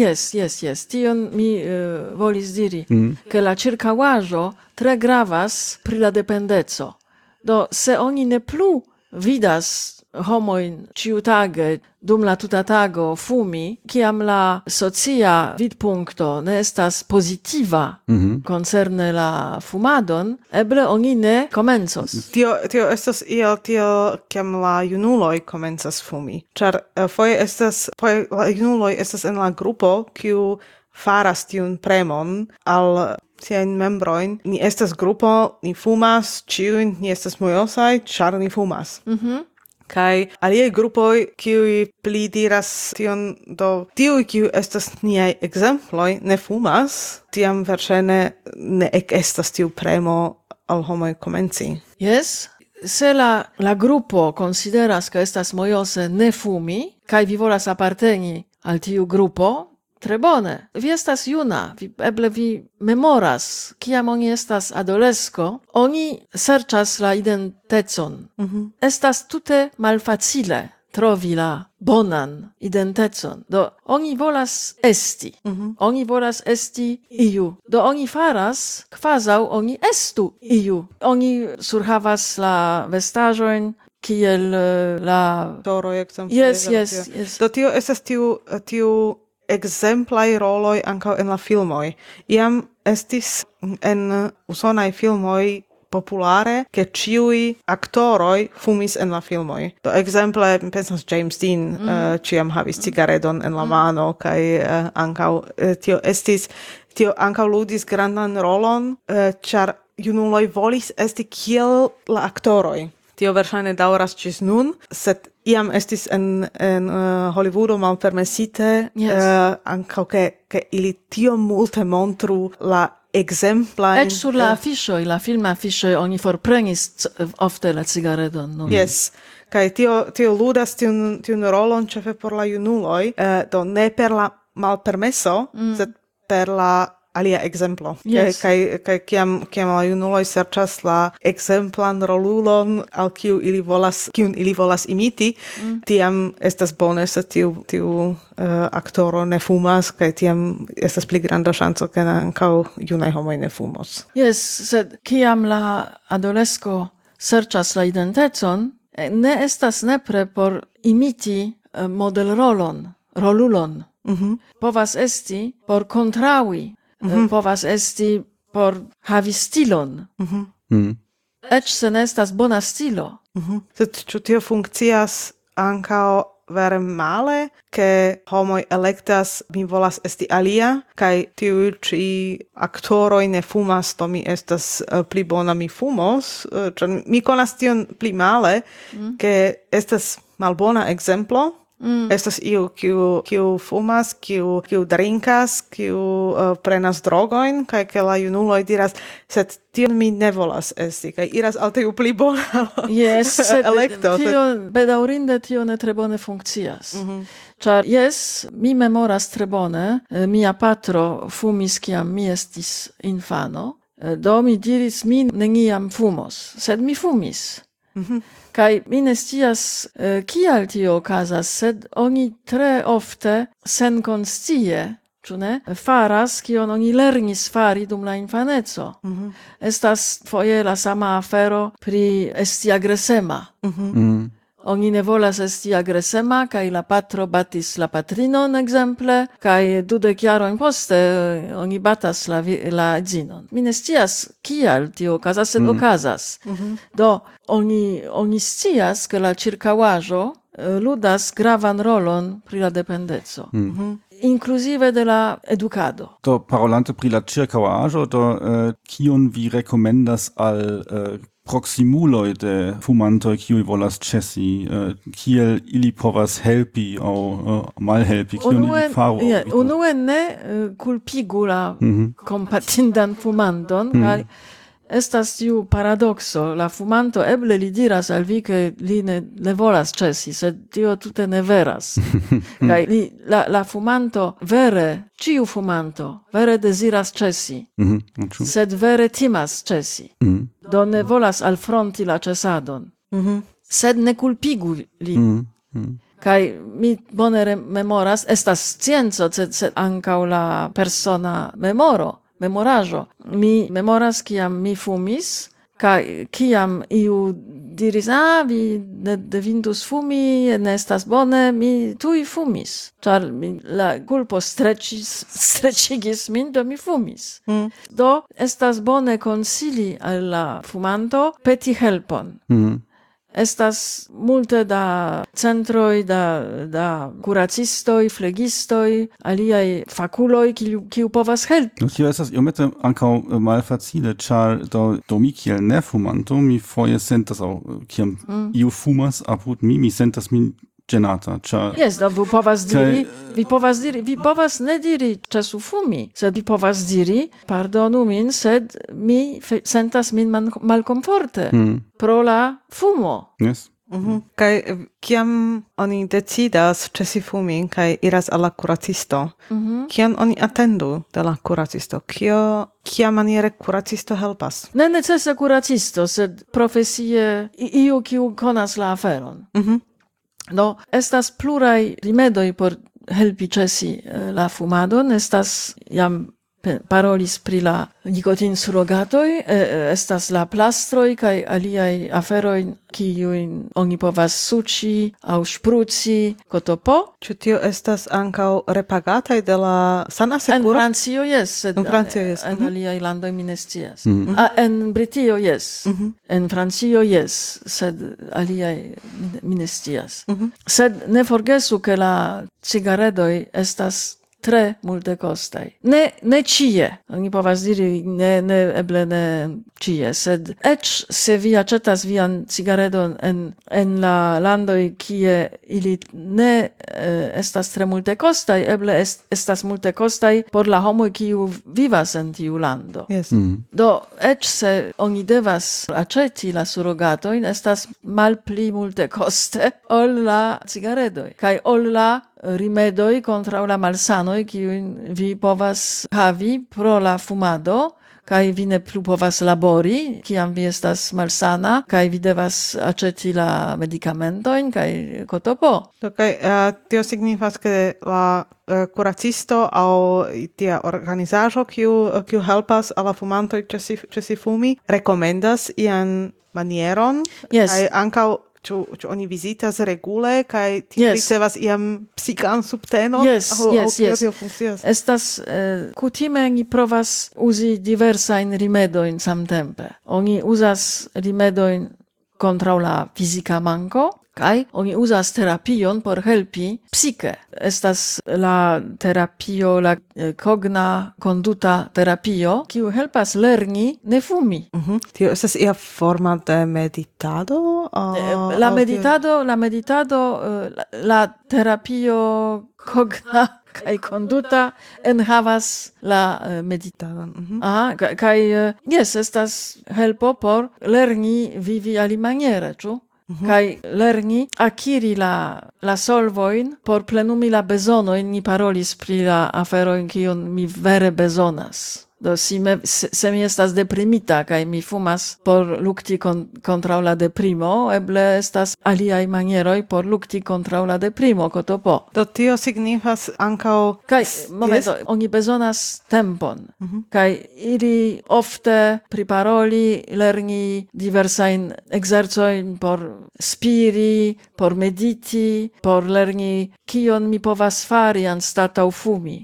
Tion mi volis diri, ke la ĉirkaŭaĵo tre gravas pri la dependeco. Do, se oni ne plu vidas homojn ĉiutage dum la tuta tago fumi, kiam la socia vidpunkto ne estas pozitiva koncerne la fumadon, eble oni ne komencos.
Tio estas kiam la junuloj komencas fumi. Ĉar foje la junuloj estas en la grupo, kiu faras tiun premon al siajn membrojn. Ni estas grupo, ni fumas, ĉiujn ni estas mojosaj, ĉar ni fumas. Kaj aliaj grupoj, kiuj pli diras tion, do tiuj, kiuj estas niaj ekzemploj, ne fumas, tiam verŝajne ne ekestas tiu premo al homoj komenci.
Yes, se la grupo konsideras ke estas mojose ne fumi, kaj vi volas aparteni al tiu grupo, tre bone. Vi estas juna, eble vi memoras, kiam oni estas adolesko, oni serĉas la identecon. Estas tute malfacile trovi la bonan identecon. Do oni volas esti. Oni volas esti iu. Do oni faras, kvazaŭ oni estu iu. Oni surhavas la vestaĵojn, kiel la
Toroj ekzemple.
Yes.
Do tio estas tiu ekzemplaj roloj ankaŭ en la filmoj. Iam estis en usonaj filmoj populare, che ciui aktoroj fumis en la filmoj. Do ekzemple, mi pensas James Dean ciam havis cigaredon en la mano, kaj ankaŭ tio ankaŭ ludis grandan rolon, ĉar junuloj volis esti kiel la aktoroj. Tio verŝajne daŭras ĝis nun, sed iam estis en Hollywoodo malpermesite ankaŭ ke ili tiom multe montru la exempla
Ecz sur la afiŝoj, la filma afiŝoj oni forprenis ofte la cigaredon.
Yes. Kaj tio ludas tiun rolon ĉefe por la junuloj, do ne per la malpermeso, sed per la alia exemplo.
Yes.
Kaj kiam la junuloj serĉas la exemplan rolulon al kiun ili volas imiti, tiam estas bone, se tiu aktoro ne fumas, kaj tiam estas pli granda ŝanco, ke ankaŭ junaj homoj ne fumos.
Yes, sed kiam la adolesko serĉas la identecon, ne estas nepre por imiti rolulon. Povas esti por kontraŭi, povas esti por havi stilon. Eĉ se ne estas bona stilo.
Sed ĉu tio funkcias ankaŭ vere male, ke homoj elektas, mi volas esti alia, kaj tiuj ĉi aktoroj ne fumas, do mi estas pli bona, mi fumos. Ĉar mi konas tion pli male, ke estas malbona ekzemplo. Estas iu kiu fumas, kiu drinkas, kiu prenas drogojn, kaj ke la junuloj diras, sed tion mi ne volas esti, kaj iras al tiu pli bona elekto.
Bedaŭrinde tio ne tre bone funkcias. Ĉar mi memoras tre bone, mia patro fumis kiam mi estis infano, do mi diris, mi neniam fumos, sed mi fumis. Kaj mi ne scias kial tio okazas, sed oni tre ofte senkonscie, ĉu ne, faras kion oni lernis fari dum la infaneco. Estas foje la sama afero pri esti agresema. Oni ne volas esti agresema, kaj la patro batis la patrinon ekzemple, kaj 20 jarojn poste oni batas la edzinon. Mi ne scias kial tio okazas, sed okazas. Do oni scias, ke la ĉirkaŭaĵo ludas gravan rolon pri la dependeco. Inclusive de la edukado.
Do parolante pri la ĉirkaŭaĵo, do kion vi rekomendas al proximuloj de fumantoj, kiuj volas ĉesi, kiel ili povas helpi aŭ malhelpi, kion ili faru?
Unue ne kulpigu la kompatindan fumanton, kaj estas tiu paradokso. La fumanto eble li diras al vi, ke li ne volas ĉesi, sed tio tute ne veras. Kaj la fumanto vere, ĉiu fumanto, vere deziras ĉesi, sed vere timas ĉesi. Do ne volas alfronti la ĉesadon. Sed ne kulpigu li. Kaj mi bone memoras, estas scienco, sed ankaŭ la persona memoraĵo. Mi memoras, kiam mi fumis, kaj kiam iu diris, vi ne devindus fumi, ne estas bone, mi tuj fumis. Ĉar la kulpo streĉigis min, do mi fumis. Do estas bone konsili al la fumanto peti helpon. Estas multe da centroj, da kuracistoj, flegistoj, aliaj fakuloj, kiu povas helpi.
Tio estas iomete ankaŭ malfacile, ĉar do mi kiel nefumanto, mi foje sentas, aŭ kiam iu fumas apud mi, mi sentas min ĝenata, ĉar
do vi povas ne diri ĉesu fumi, sed vi povas diri, pardonu min, sed mi sentas min malkomforte pro la fumo.
Kai kiam oni decidas cesi fumi kai iras alla curacisto, kiam oni attendu de la curacisto? Kia maniere curacisto helpas?
Ne necese curacisto, sed profesie iu kiu konas la aferon. Do, estas plurai rimedoi por helpi cesi la fumadon, estas jam parolis pri la nikotin surrogatoi, estas la plastroi kai aliai aferoi kiujn oni povas suĉi aŭ ŝpruci kotopo.
Ĉu tio estas ankaŭ repagataj de la sanasekuro?
En Francio jes, sed en aliaj landoj mi ne scias. En Britio jes, en Francio jes, sed aliaj mi ne scias. Sed ne forgesu ke la cigaredoj estas tre multe costai. Ne cie. Oni povas diri ne eble ne cie, sed ecz se vi acetas vian cigaredon en la landoi kie ili ne estas tre multe costai, eble estas multe costai por la homoi kiu vivas en tiu lando.
Yes.
Do ecz se oni devas aceti la surrogatoin, estas malpli multe coste ol la cigaredoi, kai ol la rimedoi contra la malsanoi kiujn vi povas havi pro la fumado, kai vi ne plu povas labori, kiam vi estas malsana, kai vi devas aceti la medicamentojn, kai kotopo.
Kai tio signifas ke la curacisto aŭ tia organizaĵo kiu helpas al la fumantoj ĉesi fumi rekomendas ian manieron, kaj ankaŭ Ĉu oni vizitas regule kaj ricevas iam psikan subtenon?
Yes. Estas kutime oni provas uzi diversajn rimedojn samtempe. Oni uzas rimedojn kontraŭ la fizika manko, kaj oni uzas terapion por helpi psike. Estas la terapio, la cogna conduta terapio, kiu helpas lerni ne fumi.
Tio estas ia forma de meditado?
La meditado, la terapio cogna kaj conduta enhavas la meditadon. Kaj jes, estas helpo por lerni vivi alimaniere, ĉu? Kai lerni akiri la solvoin por plenumi la bezonoin, ni parolis pri la aferoin kion mi vere bezonas. Do se mi estas deprimita kai mi fumas por lukti kontraŭ la deprimo, eble estas aliaj manieroj por lukti kontraŭ la deprimo, kotopo.
Do tio signifas ankaŭ
kaj momento, oni bezonas tempon. Kaj ili ofte priparoli, lerni diversajn ekzercojn por spiri, por mediti, por lerni kion mi povas fari anstataŭ fumi.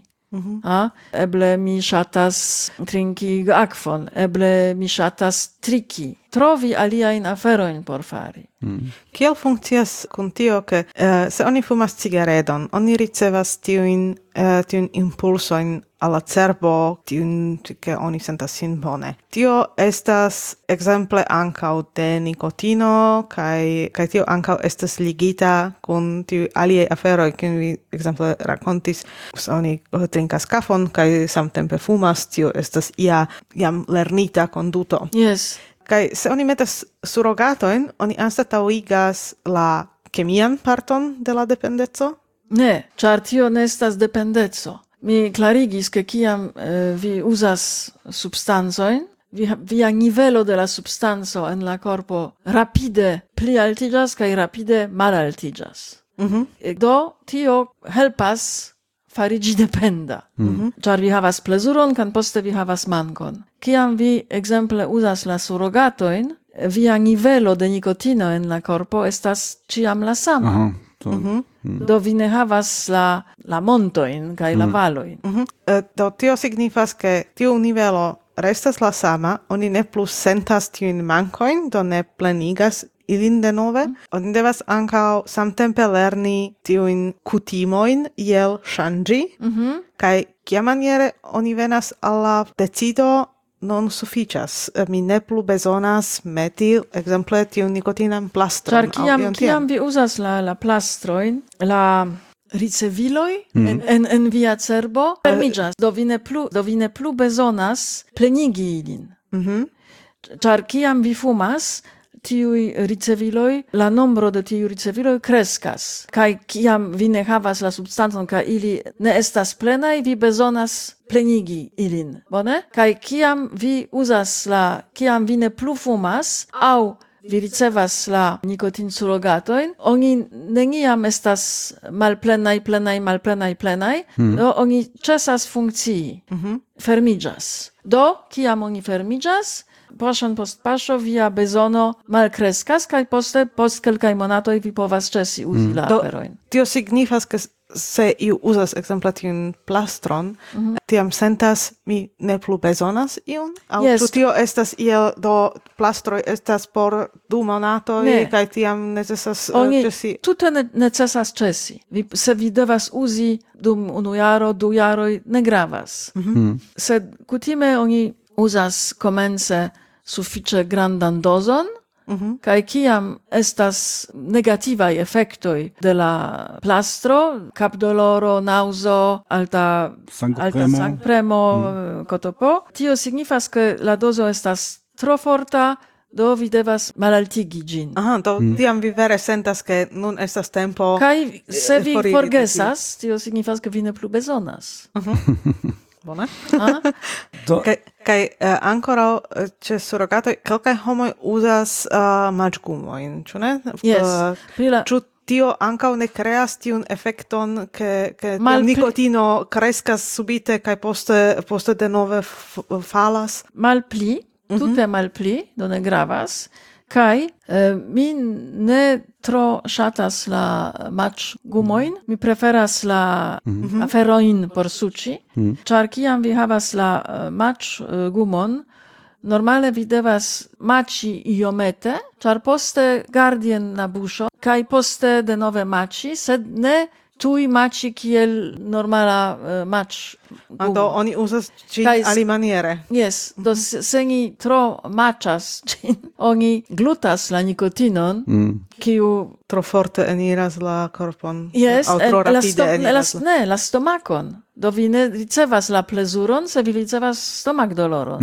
Eble mi ŝatas trinki akvon, eble mi ŝatas triki, trovi aliajn aferojn por fari.
Kiel funkcias kun tio, ke se oni fumas cigaredon, oni ricevas tiujn impulsojn al la cerbo, tiujn, ke oni sentas sin bone. Tio estas ekzemple ankaŭ de nikotino, kaj tio ankaŭ estas ligita kun tiuj aliaj aferoj, kiujn vi ekzemple rakontis, se oni trinkas kafon kaj samtempe fumas, tio estas jam lernita konduto.
Yes.
Kaj se oni metas surrogatojn, oni anstataŭigas la kemian parton de la dependeco?
Ne, ĉar tio ne estas dependeco. Mi klarigis, ke kiam vi uzas substancojn, via nivelo de la substanco en la korpo rapide pli altiĝas kaj rapide malaltiĝas. Do tio helpas fariĝi dependa. Ĉar vi havas plezuron, kaj poste vi havas mankon. Kiam vi ekzemple uzas la surrogatojn, via nivelo de nikotino en la korpo estas ĉiam la sama. Do vi ne havas la montojn kaj la valojn.
Do tio signifas, ke tiu nivelo restas la sama, oni ne plus sentas tiujn mankojn, do ne plenigas ilin denove. Oni devas ankaŭ samtempe lerni tiujn kutimojn iel ŝanĝi, kaj kiamaniere oni venas al la decido non suficias. Mi ne plu bezonas meti, ekzemple, tiun nikotinan plastron.
Ĉar kiam vi uzas la plastrojn, la riceviloj en via cerbo fermiĝas. Do vi ne plu bezonas plenigi ilin. Ĉar kiam vi fumas, tiui riceviloi, la nombro de tiui riceviloi crescas. Kai kiam vi ne havas la substancon, kai ili ne estas plenai, vi bezonas plenigi ilin, bone? Kai kiam vi ne plu fumas, au vi ricevas la nikotinsurogatoin, oni neniam estas malplenai, plenai, do oni cesas funkcii, fermigas. Do, kiam oni fermigas, paŝon post paŝo via bezono malkreskas, kaj post kelkaj monatoj vi povas ĉesi uzi la aferojn.
Tio signifas, ke se iu uzas ekzemple tiun plastron, tiam sentas mi ne plu bezonas iun? Aŭ ĉu tio estas iel do plastroj estas por 2 monatoj kaj tiam necesas ĉesi?
Tute necesas ĉesi. Se vi devas uzi dum 1 jaro, 2 jaroj, ne gravas. Sed kutime oni uzas komence sufiĉe grandan dozon, kaj kiam estas negativaj efektoj de la plastro, kapdoloro, naŭzo, alta sangpremo, kotopo, tio signifas, ke la dozo estas tro forta, do vi devas malaltigi ĝin.
Do tiam vi vere sentas, ke nun estas tempo.
Kaj se vi forgesas, tio signifas, ke vi ne plu bezonas.
Bone. Kaj ankoraŭ ĉe surogatoj kelkaj homoj uzas maĝgumojn, ĉu ne? Ĉu tio ankaŭ ne kreas tiun efekton, ke nikotino kreskas subite kaj poste denove falas?
Malpli, tute malpli, do ne gravas. Kaj mi ne tro ŝatas la maĉgumojn, mi preferas la aferojn por suĉi, ĉar kiam vi havas la maĉgumon, normale vi devas maĉi iomete, ĉar poste gardi en la buŝo, kaj poste denove maĉi, sed ne tuj maĉi kiel normala maĉgumo.
Do oni uzas ĝin alimaniere.
Yes, do se ni tro maĉas ĝin, oni glutas la nikotinon, kiu
tro forte eniras la korpon.
Yes, la stomakon. Do vi ne ricevas la plezuron, se vi ricevas stomakdoloron.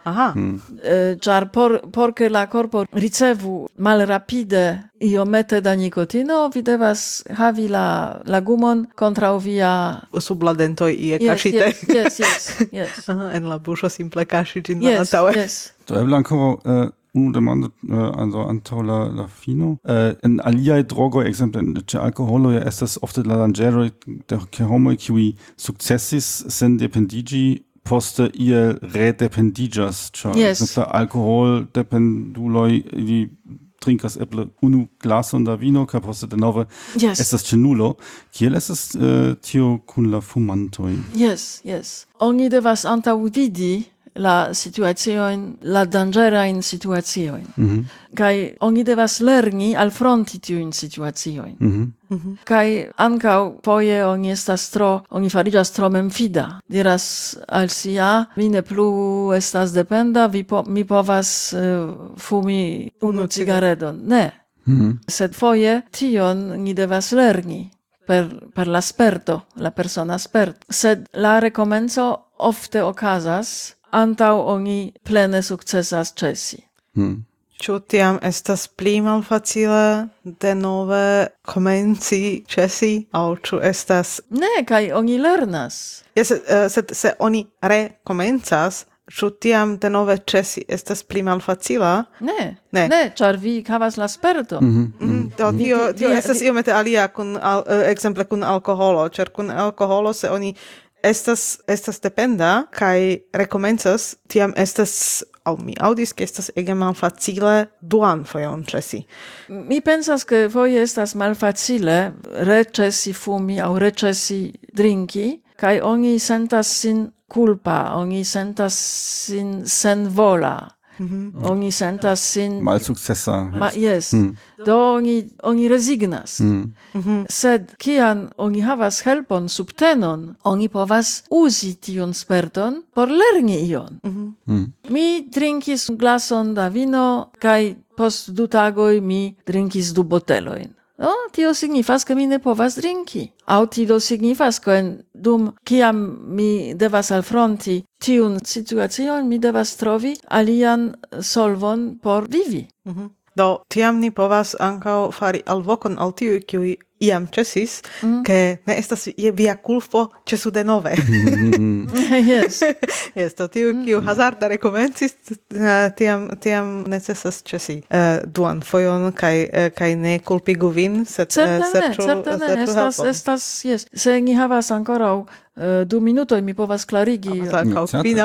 Ĉar por ke la korpo ricevu malrapide iomete da nikotino, vi devas havi la gumon kontraŭ via
sub la dentoj ie kaŝite.
Yes.
En la buŝo simple kaŝi ĝin malantaŭe.
Do eble ankoraŭ unu demando antaŭ la fino. En aliaj drogoj, ekzemple ĉe alkoholo, estas ofte la danĝeroj ke homoj kiuj sukcesis sendependiĝi poste iel redependiĝas, ĉar ekzemple alkoholdependuloj ili trinkas eble 1 glason da vino, kaj poste denove estas ĉe nulo. Kiel estas tio kun la fumantoj?
Yes. Oni devas antaŭvidi la situaciojn, la danĝerajn situaciojn. Kaj oni devas lerni alfronti tiujn situaciojn. Kaj ankaŭ foje oni fariĝas tro memfida. Diras al si, mi ne plu estas dependa, mi povas fumi 1 cigaredon. Ne. Sed foje tion ni devas lerni per la sperto, la persona sperto. Sed la rekomenco ofte okazas antaŭ oni plene sukcesas ĉesi.
Ĉu tiam estas pli malfacile denove komenci ĉesi, aŭ ĉu estas?
Ne, kaj oni lernas.
Sed se oni rekomencas, ĉu tiam denove ĉesi estas pli malfacila?
Ne, ĉar vi havas la sperton.
Do tio estas iomete alia ekzemple kun alkoholo, ĉar kun alkoholo se oni estas dependa kaj rekomencas, tiam estas, aŭ mi aŭdis, ke estas ege malfacile duan fojon ĉesi.
Mi pensas, ke foje estas malfacile reĉesi fumi aŭ reĉesi drinki, kaj oni sentas sin kulpa, oni sentas sin senvola. Oni sentas sin
malsukcesa.
Do oni rezignas. Sed kiam oni havas helpon, subtenon, oni povas uzi tiun sperton por lerni ion. Mi drinkis glason da vino kaj post 2 tagoj mi drinkis 2 botelojn. Tio signifas, ke mi ne povas drinki. Aŭ tio signifas, ke dum kiam mi devas alfronti tiun situacion, mi devas trovi alian solvon por vivi.
Do tiam ni povas ankaŭ fari alvokon al tiuj, kiuj iam ĉesis, ke ne estas via kulpo, ĉesu denove.
Yes.
Yes, do tiuj, kiu hazarde rekomencis, tiam necesas ĉesi duan fojon kaj ne kulpigu vin, sed serĉu helpon.
Yes. Se ni havas ankoraŭ 2 minutoj, mi povas klarigi.
Ankaŭ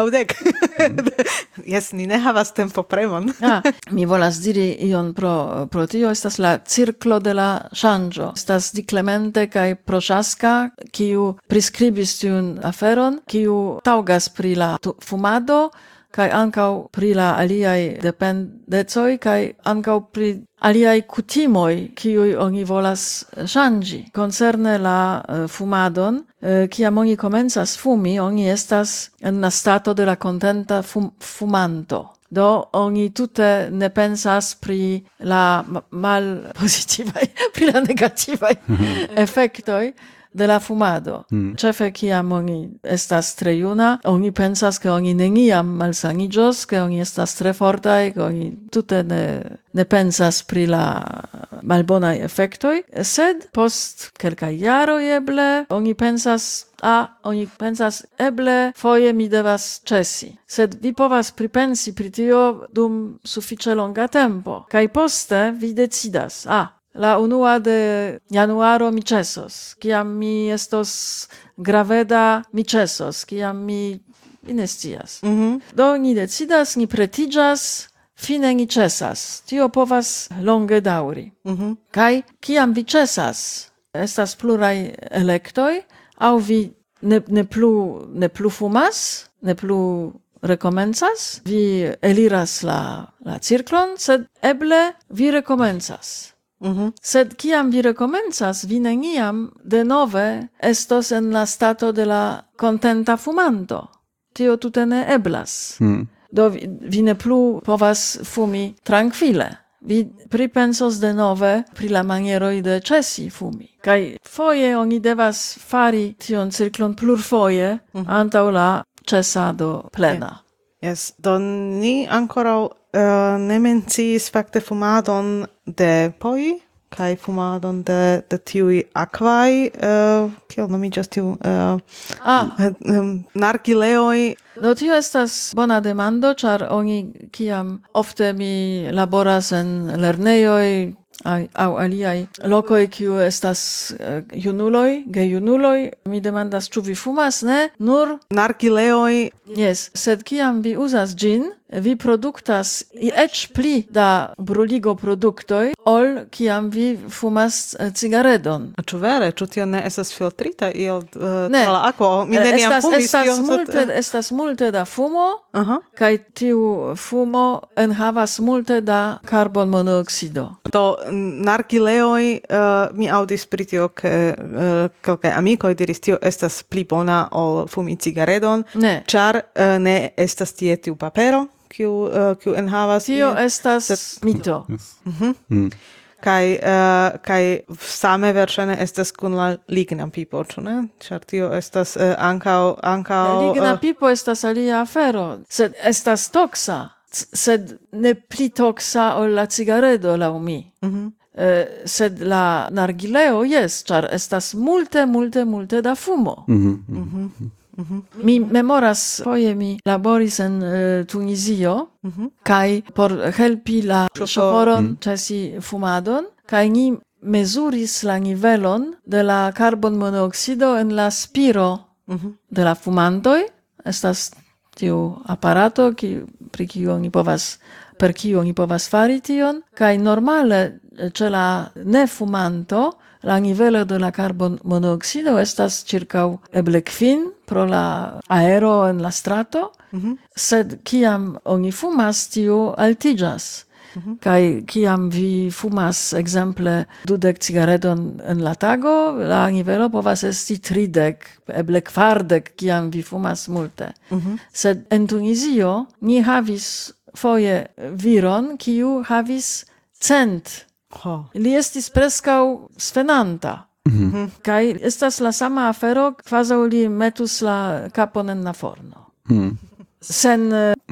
50. Yes, ni ne havas tempopremon.
Mi volas diri ion pro tio, estas la cirklo de la ŝanĝo. Estas Di Clemente kaj Prochaska, kiu priskribis tiun aferon, kiu taŭgas pri la fumado, kaj ankaŭ pri la aliaj dependecoj, kaj ankaŭ pri aliaj kutimoj, kiuj oni volas ŝanĝi. Koncerne la fumadon, kiam oni komencas fumi, oni estas en la stato de la kontenta fumanto. Do oni tute ne pensas pri la malpozitivaj, pri la negativaj efektoj de la fumado. Ĉefe kiam oni estas tre juna, oni pensas ke oni neniam malsaniĝos, ke oni estas tre fortaj, ke oni tute ne pensas pri la malbonaj efektoj, sed post kelkaj jaroj eble oni pensas eble foje mi devas ĉesi. Sed vi povas pripensi pri tio dum sufiĉe longa tempo. Kaj poste vi decidas, la 1 de januaro mi ĉesos, kiam mi estos graveda mi ĉesos, kiam mi ne scias. Do ni decidas, ni pretiĝas, fine ni ĉesas. Tio povas longe daŭri. Kaj kiam vi ĉesas, estas pluraj elektoj, aŭ vi ne plu fumas, ne plu rekomencas, vi eliras la cirklon, sed eble vi rekomencas. Sed kiam vi rekomencas, vi neniam denove estos en la stato de la kontenta fumanto. Tio tute ne eblas. Do vi ne plu povas fumi trankvile. Vi pripensos denove pri la manieroj de ĉesi fumi. Kaj foje oni devas fari tion cirklon plurfoje antaŭ la ĉesado plena.
Yes, do ni ankoraŭ ne menciis fakte fumadon de poi kaj fumadon de tiuj akvaj, kiel nomiĝas tiu nargileoj.
Do tio estas bona demando, ĉar oni kiam ofte mi laboras en lernejoj aŭ aliaj lokoj, kiu estas junuloj, gejunuloj, mi demandas, ĉu vi fumas, ne? Nur
nargileoj.
Yes, sed kiam vi uzas ĝin, vi produktas eĉ pli da bruligo produktoj, ol kiam vi fumas cigaredon.
Ĉu vere? Ĉu tio ne estas filtrita iel tra la akvo? Mi neniam fumis tion.
Estas multe da fumo, kaj tiu fumo enhavas multe da karbonmonoksido.
Do nargileoj, mi aŭdis pri tio, ke kelkaj amikoj diris, tio estas pli bona ol fumi cigaredon, ĉar ne estas tie tiu papero, kiu enhavas.
Tio estas mito.
Kaj same verŝajne estas kun la ligna pipo, ĉu ne? Ĉar tio estas ankaŭ
ligna pipo estas alia afero, sed estas toksa, sed ne pli toksa ol la cigaredo laŭ mi. Sed la nargileo, yes, ĉar estas multe da fumo. Mi memoras foje mi laboris en Tunizio, kaj por helpi la ŝoforon ĉesi fumadon, kaj ni mezuris la nivelon de la karbonmonoksido en la spiro de la fumantoj. Estas tiu aparato per kiu oni povas fari tion, kaj normale ĉe la nefumanto la nivelo de la karbonmonoksido estas ĉirkaŭ eble 5 pro la aero en la strato, sed kiam oni fumas, tio altiĝas. Kaj kiam vi fumas ekzemple 20 cigaredon en la tago, la nivelo povas esti 30, eble 40, kiam vi fumas multe. Sed en Tunizio ni havis foje viron, kiu havis 100. Li estis preskaŭ svenanta. Kaj estas la sama afero, kvazaŭ li metus la kapon en la forno. sen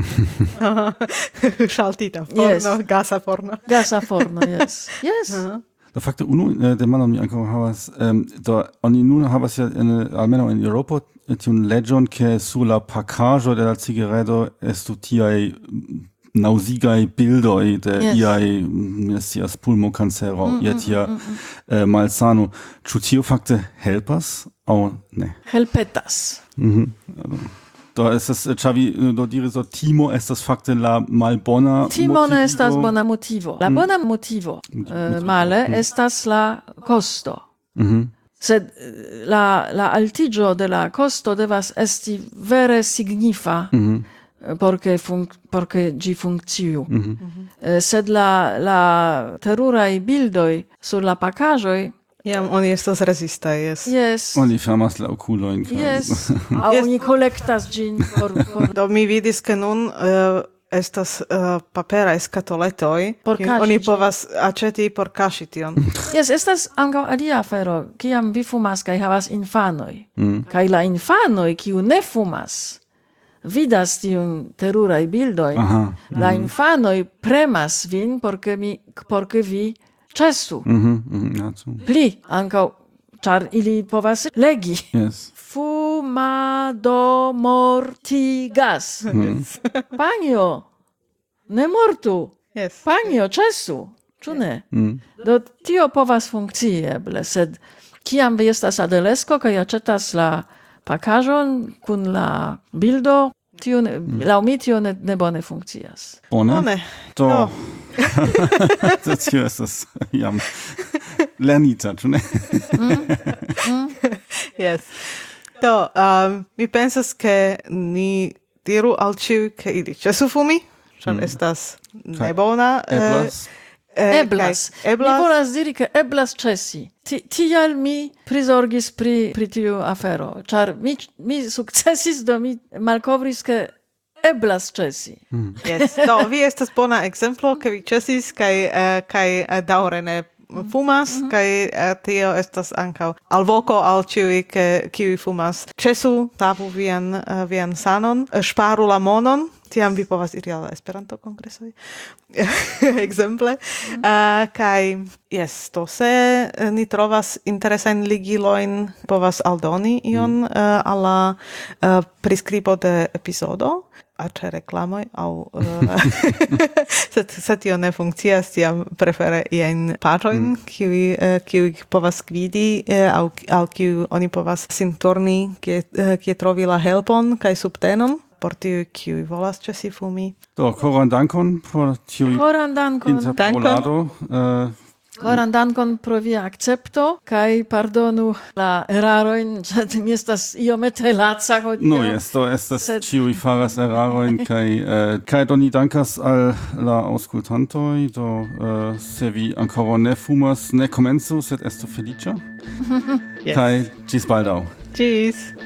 Saltita forno, gasa forno.
Gasa forno, yes. Yes.
Da fakte unu de manom mi ankaŭ havas do oni nun havas ja almenaŭ en Eŭropo tiun leĝon ke sur la pakaĵo de la cigaredo estu tiaj naŭzigaj bildoj de iaj mi scias pulmokancero je tia malsano. Ĉu tio fakte helpas aŭ ne?
Helpetas.
Do estas ĉavi do diris do timo estas fakte la malbona
timo ne estas bona motivo. La bona motivo male estas la costo. Sed la altiĝo de la costo devas esti vere signifa porque ĝi funkciu. Sed la teruraj bildoj sur la pakaĵoj
oni estas resistaj,
yes.
Oni fermas la okulojn.
Yes. Oni kolektas ĝin por
Do mi vidis ke nun estas paperaj skatoletoj. Oni povas aĉeti por kaŝi tion.
Yes, estas ankaŭ alia afero, kiam vi fumas kaj havas infanoj. Kaj la infanoj, kiu ne fumas, vidas tiun teruraj bildoj. La infanoj premas vin por ke vi ĉesu. Pli ankaŭ, ĉar ili povas legi.
Yes.
Fumado mortigas. Panjo, ne mortu.
Yes.
Panjo, ĉesu. Ĉu ne? Do tio povas funkcii eble, sed kiam vi estas adelesko kaj aĉetas la pakaĵon kun la bildo, laŭ mi tio ne bone funkcias.
Bone. Do. Tio estas jam lernita, ĉu ne?
Yes. Do, mi pensas ke ni diru al ĉiuj ke ili ĉesu fumi, ĉar estas nebona.
Eblas. Mi volas diri ke eblas ĉesi. Tial mi prizorgis pri tiu afero, ĉar mi sukcesis, do mi malkovris ke eblas ĉesi.
Yes. Do, vi estas bona ekzemplo, ke vi ĉesis kaj daŭre ne fumas, kaj tio estas ankaŭ alvoko al ĉiuj kiuj fumas. Ĉesu, savu vian sanon, ŝparu la monon, tiam vi povas iri al Esperanto-kongresoj. Ekzemple. Kaj jes, do se ni trovas interesajn ligilojn, povas aldoni ion al la priskribo de epizodo. Aĉ reklamoj aŭ se tio ne funkcias, tiam prefere iajn paĝojn, kiuj povas gvidi aŭ kiuj oni povas sin turni, kie trovi la helpon kaj subtenon por tiuj, kiuj volas ĉesi fumi.
Do, koran dankon por tiuj interpolado.
Koran dankon pro via akcepto kaj pardonu la erarojn, sed mi estas iomete laca hodiaŭ.
No, jes, do estas ĉiuj faras erarojn kaj do ni dankas al la aŭskultantoj. Do se vi ankoraŭ ne fumas, ne komencu, sed estu feliĉa. Kaj ĝis baldaŭ.
Tschüss.